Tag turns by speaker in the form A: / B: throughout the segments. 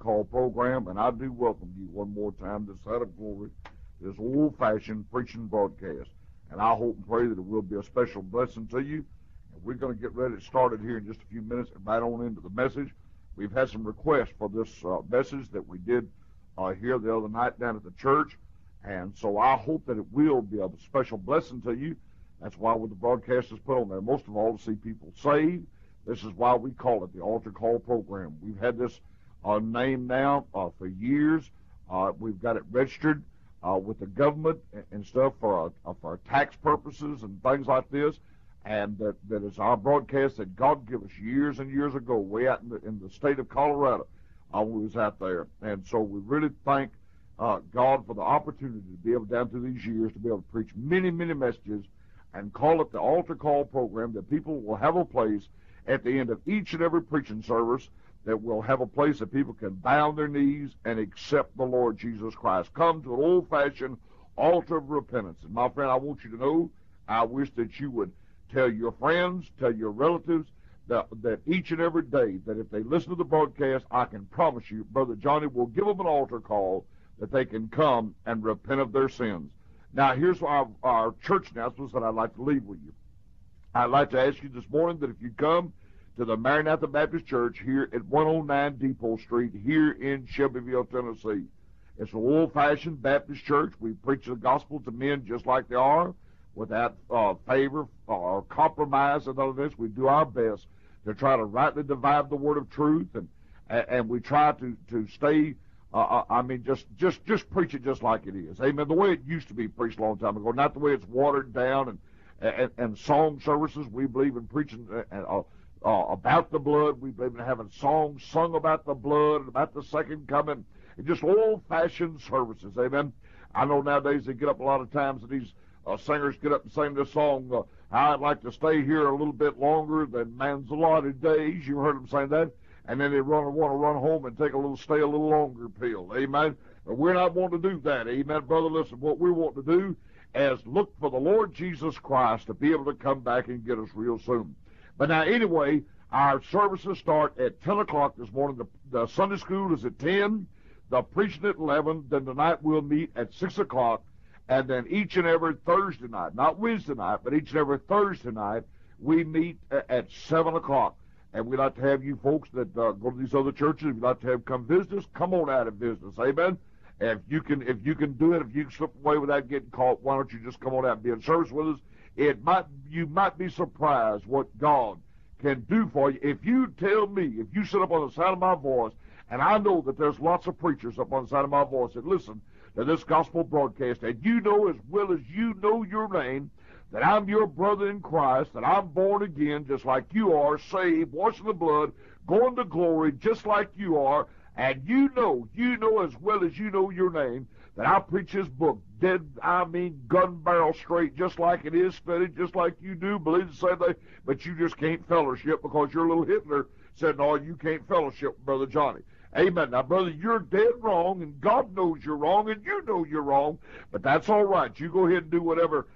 A: Call program, and I do welcome you one more time this side of glory, this old-fashioned preaching broadcast. And I hope and pray that it will be a special blessing to you. And we're going to get ready started here in just a few minutes and right on into the message. We've had some requests for this message that we did here the other night down at the church. And so I hope that it will be a special blessing to you. That's why the broadcast is put on there, most of all to see people saved. This is why we call it the Altar Call program. We've had this name now for years. We've got it registered with the government and stuff for tax purposes and things like this. And that is our broadcast that God gave us years and years ago, way out in the state of Colorado when we was out there. And so we really thank God for the opportunity to be able, down through these years, to be able to preach many, many messages and call it the Altar Call program, that people will have a place at the end of each and every preaching service, that will have a place that people can bow on their knees and accept the Lord Jesus Christ. Come to an old-fashioned altar of repentance. And my friend, I want you to know, I wish that you would tell your friends, tell your relatives, that each and every day, that if they listen to the broadcast, I can promise you, Brother Johnny will give them an altar call that they can come and repent of their sins. Now, here's our church announcements that I'd like to leave with you. I'd like to ask you this morning that if you come to the Maranatha Baptist Church here at 109 Depot Street here in Shelbyville, Tennessee. It's an old-fashioned Baptist church. We preach the gospel to men just like they are, without favor or compromise and all of this. We do our best to try to rightly divide the word of truth, and we try to stay, just preach it just like it is. Amen. The way it used to be preached a long time ago, not the way it's watered down and song services. We believe in preaching about the blood. We believe in having songs sung about the blood and about the second coming, and just old-fashioned services. Amen. I know nowadays they get up a lot of times, and these singers get up and sing this song, I'd like to stay here a little bit longer than man's allotted days. You heard them sing that? And then they want to run home and take stay a little longer pill. Amen. But we're not wanting to do that. Amen, brother. Listen, what we want to do is look for the Lord Jesus Christ to be able to come back and get us real soon. But now, anyway, our services start at 10 o'clock this morning. The Sunday school is at 10, the preaching at 11. Then tonight we'll meet at 6 o'clock. And then each and every Thursday night, not Wednesday night, but each and every Thursday night, we meet at 7 o'clock. And we'd like to have you folks that go to these other churches, if you'd like to have come visit us, come on out and visit us. Amen. If you can do it, if you can slip away without getting caught, why don't you just come on out and be in service with us? You might be surprised what God can do for you. If you tell me, if you sit up on the side of my voice, and I know that there's lots of preachers up on the side of my voice that listen to this gospel broadcast, and you know as well as you know your name, that I'm your brother in Christ, that I'm born again just like you are, saved, washed in the blood, going to glory just like you are, and you know as well as you know your name, that I preach this book gun barrel straight, just like it is, studied just like you do, believe the same thing, but you just can't fellowship because your little Hitler said, no, you can't fellowship, Brother Johnny. Amen. Now, brother, you're dead wrong, and God knows you're wrong, and you know you're wrong, but that's all right. You go ahead and do whatever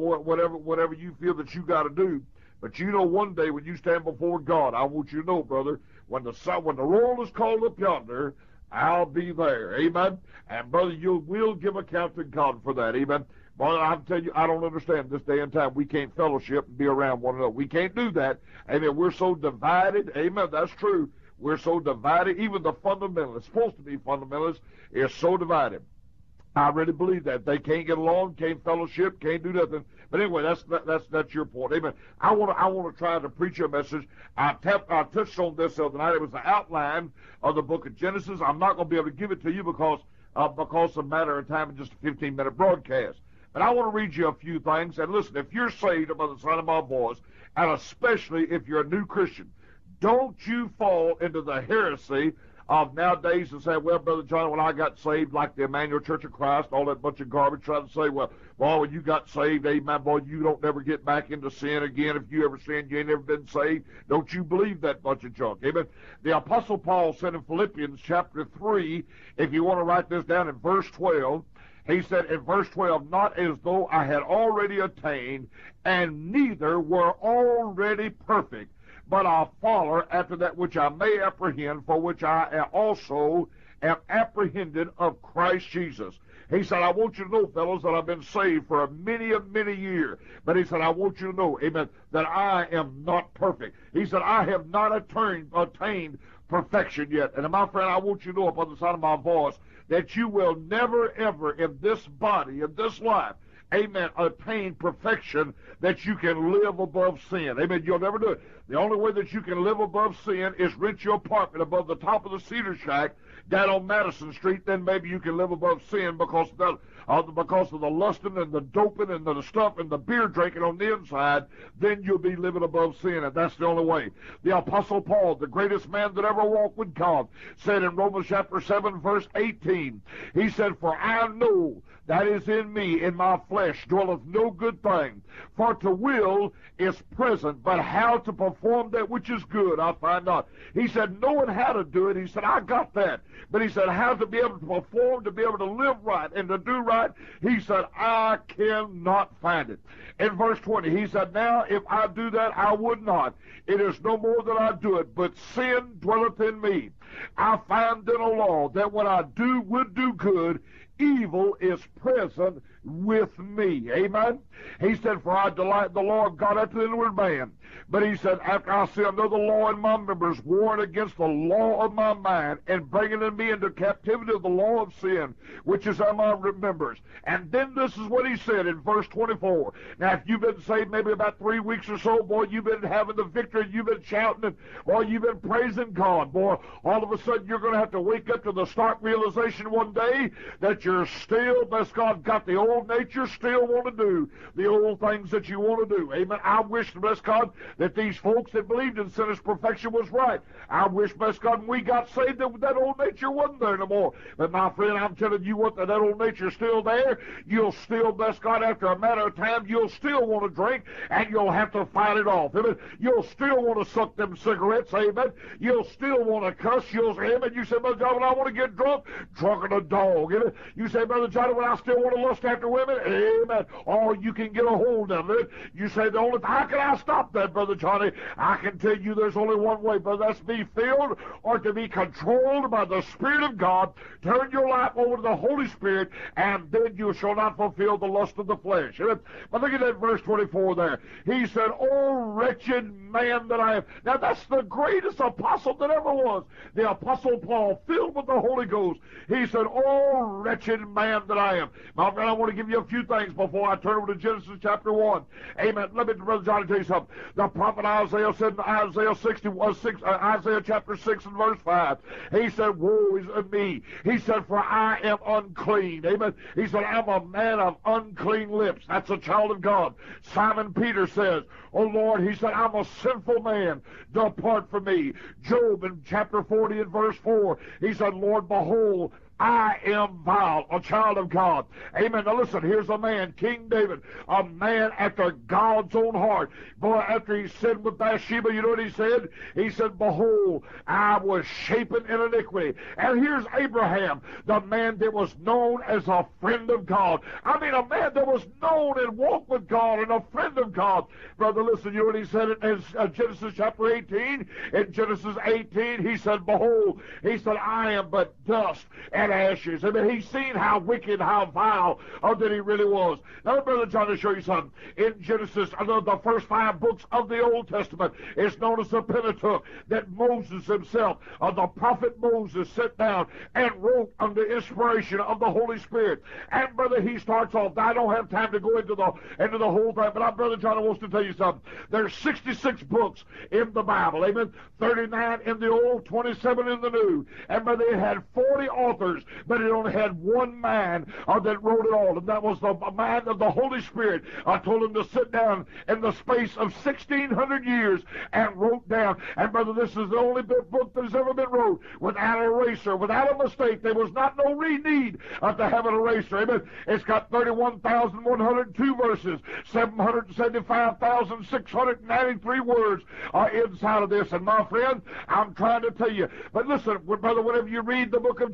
A: you feel that you got to do. But you know, one day when you stand before God, I want you to know, brother, when the roll is called up yonder, I'll be there. Amen. And brother, you will give account to God for that. Amen. Brother, I tell you, I don't understand this day and time. We can't fellowship and be around one another. We can't do that. Amen. We're so divided. Amen. That's true. We're so divided. Even the fundamentalists, supposed to be fundamentalists, is so divided. I really believe that. They can't get along, can't fellowship, can't do nothing. But anyway, that's your point. Amen. I want to try to preach a message. I touched on this the other night. It was the outline of the book of Genesis. I'm not going to be able to give it to you because of a matter of time in just a 15-minute broadcast. But I want to read you a few things. And listen, if you're saved by the sound of my voice, and especially if you're a new Christian, don't you fall into the heresy of nowadays and say, well, Brother John, when I got saved, like the Emmanuel Church of Christ, all that bunch of garbage, trying to say, well, when you got saved, amen, boy, you don't never get back into sin again. If you ever sinned, you ain't never been saved. Don't you believe that bunch of junk, amen? The Apostle Paul said in Philippians chapter 3, if you want to write this down in verse 12, he said in verse 12, not as though I had already attained, and neither were already perfect, but I follow after that which I may apprehend, for which I also am apprehended of Christ Jesus. He said, I want you to know, fellows, that I've been saved for many years. But he said, I want you to know, amen, that I am not perfect. He said, I have not attained perfection yet. And my friend, I want you to know upon the sound of my voice that you will never, ever in this body, in this life, amen, attain perfection that you can live above sin. Amen. You'll never do it. The only way that you can live above sin is rent your apartment above the top of the Cedar Shack down on Madison Street. Then maybe you can live above sin because of the lusting and the doping and the stuff and the beer drinking on the inside. Then you'll be living above sin, and that's the only way. The Apostle Paul, the greatest man that ever walked with God, said in Romans chapter 7, verse 18, he said, for I know that is in me, in my flesh, dwelleth no good thing. For to will is present, but how to perform that which is good I find not. He said, knowing how to do it, he said, I got that. But he said, how to be able to perform, to be able to live right, and to do right, he said, I cannot find it. In verse 20, he said, now if I do that, I would not. It is no more that I do it, but sin dwelleth in me. I find in a law that when I would do good, evil is present with me. Amen. He said, for I delight the law of God unto the inward man. But he said, after I see another law in my members, warring against the law of my mind, and bringing me into captivity of the law of sin, which is in my members. And then this is what he said in verse 24. Now, if you've been saved maybe about 3 weeks or so, boy, you've been having the victory, you've been shouting, and boy, you've been praising God. Boy, all of a sudden you're going to have to wake up to the stark realization one day that you're still, bless God, got the old nature, still want to do the old things that you want to do. Amen. I wish, bless God, that these folks that believed in sinner's perfection was right. I wish, bless God, when we got saved, that old nature wasn't there no more. But my friend, I'm telling you what, that old nature's still there. You'll still, bless God, after a matter of time, you'll still want to drink, and you'll have to fight it off. Amen. You'll still want to suck them cigarettes. Amen. You'll still want to cuss. Amen. You say, Brother John, when I want to get drunk as a dog. Amen. You say, Brother John, when I still want to lust after women. Amen. Or you can get a hold of it. You say, how can I stop that, Brother Johnny? I can tell you there's only one way, brother. That's to be filled or to be controlled by the Spirit of God. Turn your life over to the Holy Spirit, and then you shall not fulfill the lust of the flesh. But look at that verse 24 there. He said, oh, wretched man that I am. Now, that's the greatest apostle that ever was. The Apostle Paul, filled with the Holy Ghost. He said, oh, wretched man that I am. My friend, I want to give you a few things before I turn over to Genesis chapter 1. Amen. Let me, Brother Johnny, tell you something. The prophet Isaiah said in Isaiah chapter 6 and verse 5, he said, woe is me. He said, for I am unclean. Amen. He said, I'm a man of unclean lips. That's a child of God. Simon Peter says, oh Lord, he said, I'm a sinful man. Depart from me. Job in chapter 40 and verse 4, he said, Lord, behold, I am vile, a child of God. Amen. Now listen, here's a man, King David, a man after God's own heart. Boy, after he sinned with Bathsheba, you know what he said? He said, behold, I was shapen in iniquity. And here's Abraham, the man that was known as a friend of God. I mean, a man that was known and walked with God and a friend of God. Brother, listen, you know what he said in Genesis chapter 18? In Genesis 18, he said, behold, he said, I am but dust and ashes. I mean, he's seen how wicked, how vile that he really was. Now, Brother John, to show you something. In Genesis, the first 5 books of the Old Testament, it's known as the Pentateuch, that Moses himself, the prophet Moses, sat down and wrote under inspiration of the Holy Spirit. And, brother, he starts off. Now, I don't have time to go into the whole thing, but Brother John wants to tell you something. There's 66 books in the Bible. Amen. 39 in the Old, 27 in the New. And, brother, it had 40 authors, but it only had one man that wrote it all, and that was the man of the Holy Spirit. I told him to sit down in the space of 1,600 years and wrote down. And, brother, this is the only book that has ever been wrote without an eraser, without a mistake. There was not no need to have an eraser. Amen. It's got 31,102 verses, 775,693 words inside of this. And, my friend, I'm trying to tell you. But listen, brother, whenever you read the book of Genesis,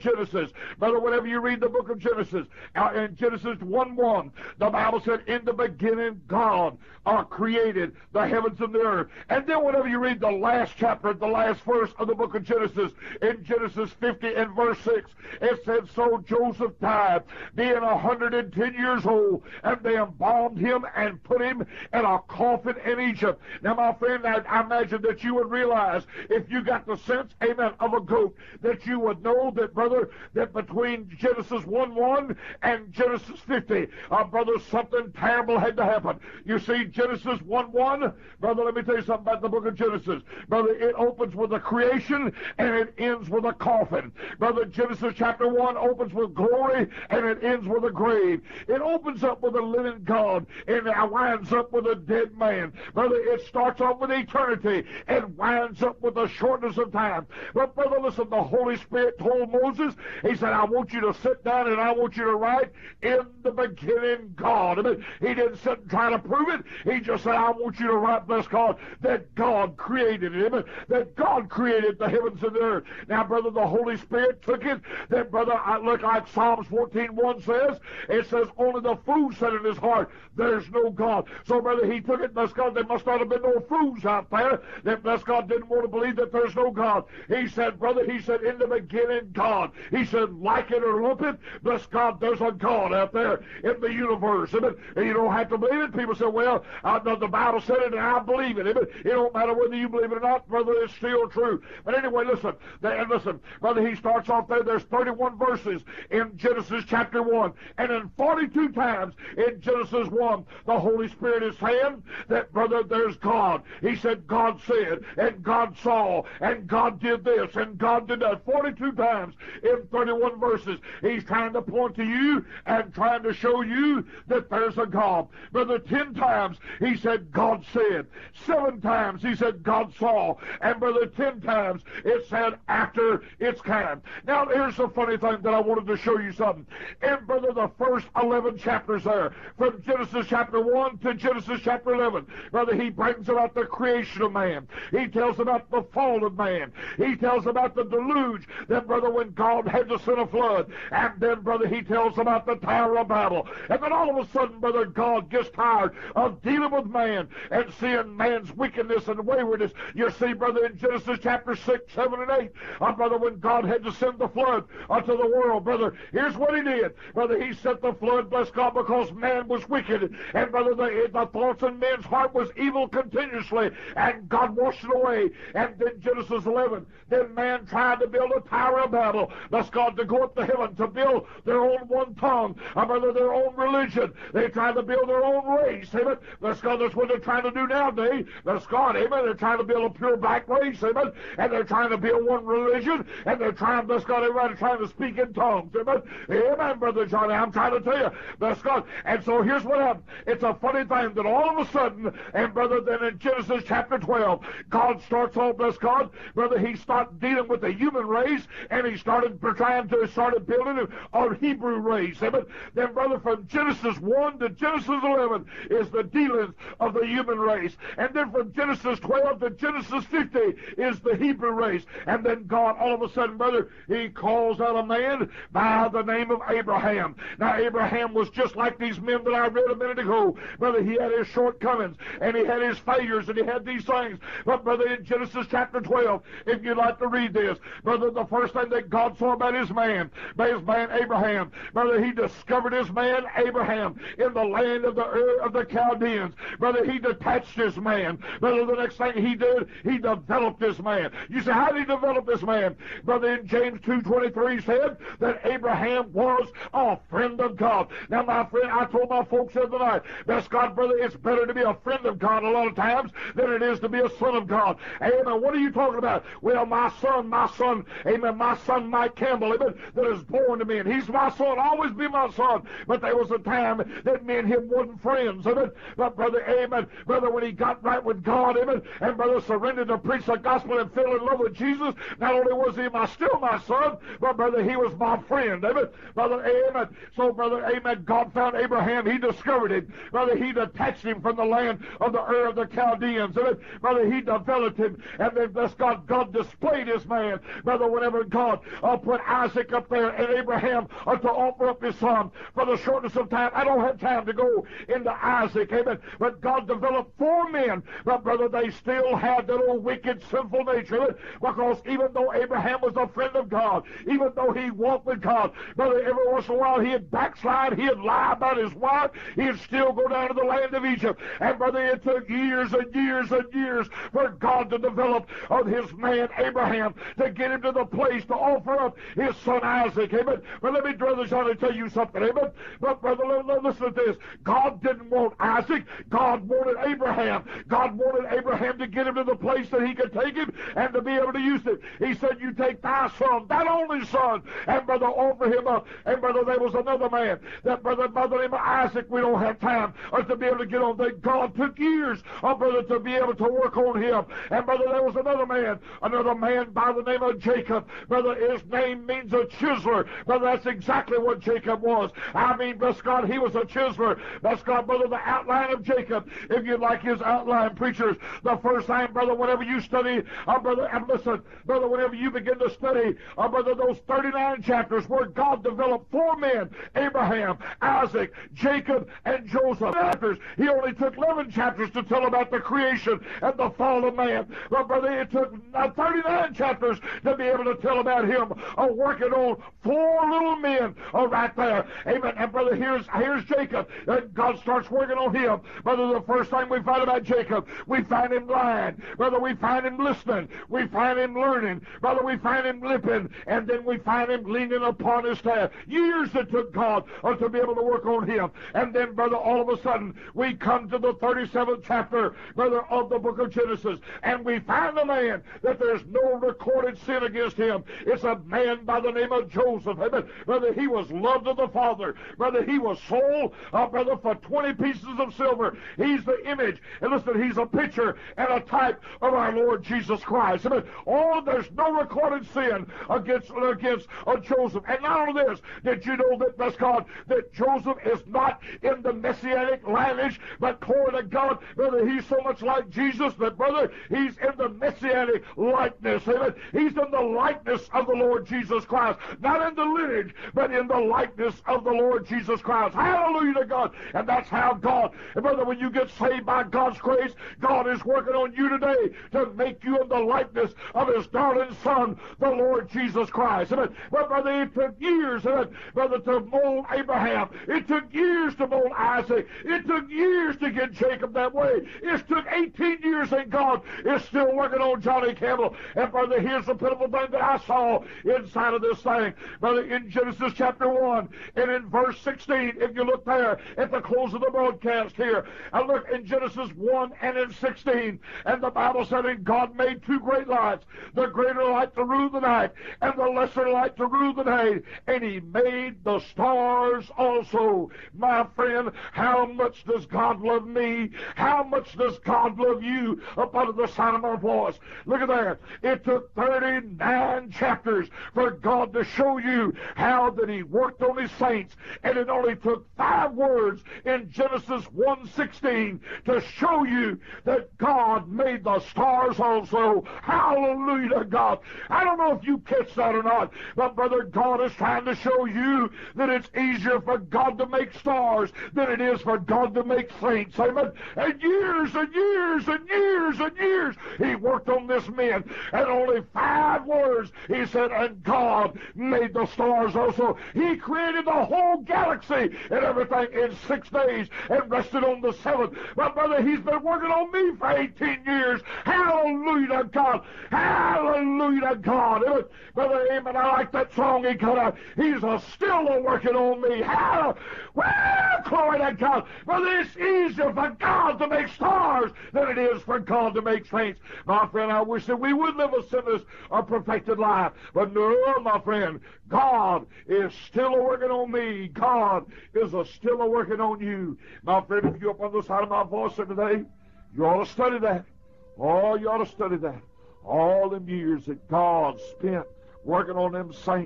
A: Brother, whenever you read the book of Genesis, in Genesis 1:1, the Bible said, in the beginning God created the heavens and the earth. And then whenever you read the last chapter, the last verse of the book of Genesis, in Genesis 50 and verse 6, it said, so Joseph died, being 110 years old, and they embalmed him and put him in a coffin in Egypt. Now, my friend, I imagine that you would realize, if you got the sense, amen, of a goat, that you would know that, brother, that between Genesis 1:1 and Genesis 50, brother, something terrible had to happen. You see, Genesis 1:1, brother, let me tell you something about the book of Genesis. Brother, it opens with a creation and it ends with a coffin. Brother, Genesis chapter 1 opens with glory and it ends with a grave. It opens up with a living God and it winds up with a dead man. Brother, it starts off with eternity and winds up with the shortness of time. But brother, listen, the Holy Spirit told Moses, he said, I want you to sit down and I want you to write, in the beginning God. I mean, he didn't sit and try to prove it. He just said, I want you to write, bless God, that God created it. Amen. That God created the heavens and the earth. Now, brother, the Holy Spirit took it. That, brother, I look like Psalms 14:1 says. It says, only the fool said in his heart, there's no God. So, brother, he took it, bless God, there must not have been no fools out there that, bless God, didn't want to believe that there's no God. He said, brother, he said, in the beginning, God. He said, like it or lump it, bless God, there's a God out there in the universe. Amen. And you don't have to believe it. People say, well, the Bible said it and I believe it. Amen. It don't matter whether you believe it or not, brother, it's still true. But anyway, listen, brother, he starts off there. There's 31 verses in Genesis chapter 1. And in 42 times in Genesis 1, the Holy Spirit is saying that, brother, there's God. He said, God said, and God saw, and God did this, and God did that. 42 times in 31 verses. He's trying to point to you and trying to show you that there's a God. Brother, 10 times he said, God said. 7 times he said, God saw. And brother, 10 times it said, after its kind. Now, here's the funny thing that I wanted to show you something. And brother, the first 11 chapters there, from Genesis chapter 1 to Genesis chapter 11, brother, he brings about the creation of man. He tells about the fall of man. He tells about the deluge, that, brother, when God had to send a flood. And then, brother, he tells about the Tower of Babel. And then all of a sudden, brother, God gets tired of dealing with man and seeing man's wickedness and waywardness. You see, brother, in Genesis chapter 6, 7, and 8, brother, when God had to send the flood unto the world, brother, here's what he did. Brother, he sent the flood, bless God, because man was wicked. And, brother, the thoughts in man's heart was evil continuously. And God washed it away. And then Genesis 11, then man tried to build a Tower of Babel, bless God, to go up to heaven, to build their own one tongue, brother, their own religion. They tried to build their own race. Amen. Bless God, that's what they're trying to do nowadays. Bless God, amen. They're trying to build a pure black race, amen. And they're trying to build one religion, and they're trying, bless God, everybody trying to speak in tongues. Amen. Amen, Brother Johnny. I'm trying to tell you, bless God. And so here's what happened. It's a funny thing that all of a sudden, and brother, then in Genesis chapter 12, God starts off, bless God, brother, he started dealing with the human race, and he started building a Hebrew race. Amen. Then, brother, from Genesis 1 to Genesis 11 is the dealings of the human race. And then from Genesis 12 to Genesis 50 is the Hebrew race. And then God, all of a sudden, brother, he calls out a man by the name of Abraham. Now, Abraham was just like these men that I read a minute ago. Brother, he had his shortcomings, and he had his failures, and he had these things. But, brother, in Genesis chapter 12, if you'd like to read this, brother, the first thing that God saw about his man Abraham, brother, he discovered his man Abraham in the land of the Chaldeans. Brother, he detached his man. Brother, the next thing he did, he developed this man. You say, how did he develop this man? Brother, in James 2:23 said that Abraham was a friend of God. Now, my friend, I told my folks the other night, bless God, brother, it's better to be a friend of God a lot of times than it is to be a son of God. Amen. What are you talking about? Well, my son, amen, my son Mike Campbell, amen, that is born to me, and he's my son, always be my son. But there was a time that me and him wasn't friends, amen. But brother, amen, brother, when he got right with God, amen, and brother surrendered to preach the gospel and fell in love with Jesus, not only was he still my son, but brother, he was my friend, amen. Brother, amen. So brother, amen, God found Abraham, he discovered him, brother, he detached him from the land of the Ur of the Chaldeans, amen. Brother, he developed him, and then bless God, God displayed his man, brother, whenever God put Isaac up there and Abraham to offer up his son. For the shortness of time, I don't have time to go into Isaac, amen. But God developed 4 men, but brother, they still had that old wicked, sinful nature, because even though Abraham was a friend of God, even though he walked with God, brother, every once in a while he'd backslide, he'd lie about his wife, he'd still go down to the land of Egypt. And brother, it took years and years and years for God to develop of his man Abraham to get him to the place to offer up his son Isaac, amen. But let me, brother John, tell you something, amen. But brother, listen to this. God didn't want Isaac. God wanted Abraham. God wanted Abraham to get him to the place that he could take him and to be able to use it. He said, you take thy son, that only son, and brother, offer him up. And brother, there was another man, that brother, by the name of Isaac, we don't have time to be able to get on. That God took years, brother, to be able to work on him. And brother, there was another man by the name of Jacob. Brother, his name means a chiseler. Brother, that's exactly what Jacob was. I mean, bless God, he was a chiseler. Bless God, brother, the outline of Jacob, if you like his outline, preachers, the first time, brother, whenever you study, brother, and listen, brother, whenever you begin to study, brother, those 39 chapters where God developed 4 men, Abraham, Isaac, Jacob, and Joseph. He only took 11 chapters to tell about the creation and the fall of man. But brother, it took 39 chapters to be able to tell about him working on 4 little men right there. Amen. And brother, here's Jacob. And God starts working on him. Brother, the first thing we find about Jacob, we find him lying. Brother, we find him listening. We find him learning. Brother, we find him lipping. And then we find him leaning upon his staff. Years it took God to be able to work on him. And then, brother, all of a sudden, we come to the 37th chapter, brother, of the book of Genesis. And we find a man that there's no recorded sin against him. It's a man by the name of Joseph. Amen. Brother, he was loved of the Father. Brother, he was sold, brother, for 20 pieces of silver. He's the image. And listen, he's a picture and a type of our Lord Jesus Christ. Amen. There's no recorded sin against Joseph. And not only this, did you know that, bless God, that Joseph is not in the messianic lineage, but glory to God, brother, he's so much like Jesus that, brother, he's in the messianic likeness. Amen. He's in the likeness of the Lord Jesus Christ. Not in the lineage, but in the likeness of the Lord Jesus Christ. Hallelujah to God. And that's how God, and brother, when you get saved by God's grace, God is working on you today to make you in the likeness of his darling Son, the Lord Jesus Christ. Amen. But brother, it took years, brother, to mold Abraham. It took years to mold Isaac. It took years to get Jacob that way. It took 18 years, and God is still working on Johnny Campbell. And brother, here's the pitiful thing that I saw inside of this thing. Brother, in Genesis chapter 1 and in verse 16, if you look there at the close of the broadcast here, I look in Genesis 1 and in 16, and the Bible said, and God made 2 great lights, the greater light to rule the night, and the lesser light to rule the day, and he made the stars also. My friend, how much does God love me? How much does God love you up under the sound of my voice? Look at that. It took 39 chapters for God to show you how that he worked on his saints, and it only took 5 words in Genesis 1:16 to show you that God made the stars also. Hallelujah to God. I don't know if you catch that or not, but brother, God is trying to show you that it's easier for God to make stars than it is for God to make saints. Amen. And years and years and years and years he worked on this man, and only 5 words he said, and God made the stars also. He created the whole galaxy and everything in 6 days and rested on the 7th. But brother, he's been working on me for 18 years. Hallelujah to God. Hallelujah to God. Brother, amen. I like that song he cut out. He's still working on me. Well, glory to God. Brother, it's easier for God to make stars than it is for God to make saints. My friend, I wish that we would live a sinless or perfected life. But no, my friend, God is still working on me. God is still working on you. My friend, if you're up on the side of my voice today, you ought to study that. Oh, you ought to study that. All them years that God spent working on them saints,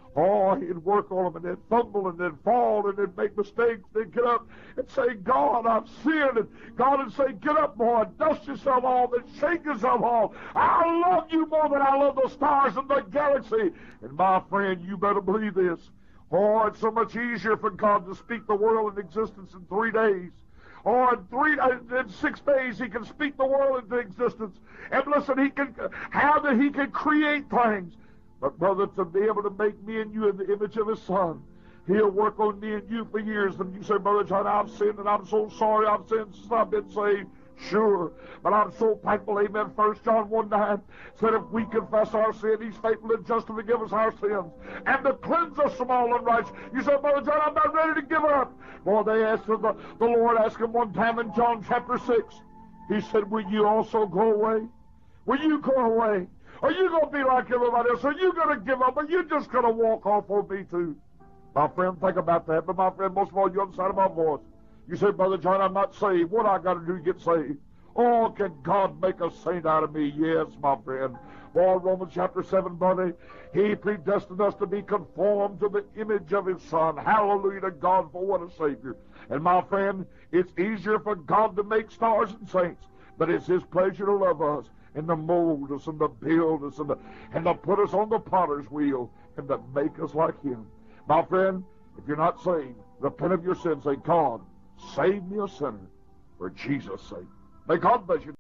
A: Oh, he'd work on them, and they'd fumble, and they'd fall, and they'd make mistakes. They'd get up and say, God, I've sinned. And God would say, get up, boy, dust yourself off, and shake yourself off. I love you more than I love the stars in the galaxy. And my friend, you better believe this. Oh, it's so much easier for God to speak the world into existence in 3 days. Or in 6 days, he can speak the world into existence. And listen, he can create things. But, brother, to be able to make me and you in the image of his Son, he'll work on me and you for years. And you say, Brother John, I've sinned, and I'm so sorry I've sinned since I've been saved. Sure, but I'm so thankful, amen. 1 John 1:9 said, if we confess our sin, he's faithful and just to forgive us our sins and to cleanse us from all unrighteousness. You say, Brother John, I'm not ready to give up. Boy, they asked the Lord asked him one time in John chapter 6. He said, will you also go away? Will you go away? Are you going to be like everybody else? Are you going to give up? Are you just going to walk off on me too? My friend, think about that. But my friend, most of all, you're on the side of my voice. You say, Brother John, I'm not saved. What I got to do to get saved? Oh, can God make a saint out of me? Yes, my friend. Boy, Romans chapter 7, buddy, he predestined us to be conformed to the image of his Son. Hallelujah to God for what a Savior. And my friend, it's easier for God to make stars and saints, but it's his pleasure to love us and to mold us and to build us and to put us on the potter's wheel and to make us like him. My friend, if you're not saved, repent of your sins. Say, God, save me a sinner for Jesus' sake. May God bless you.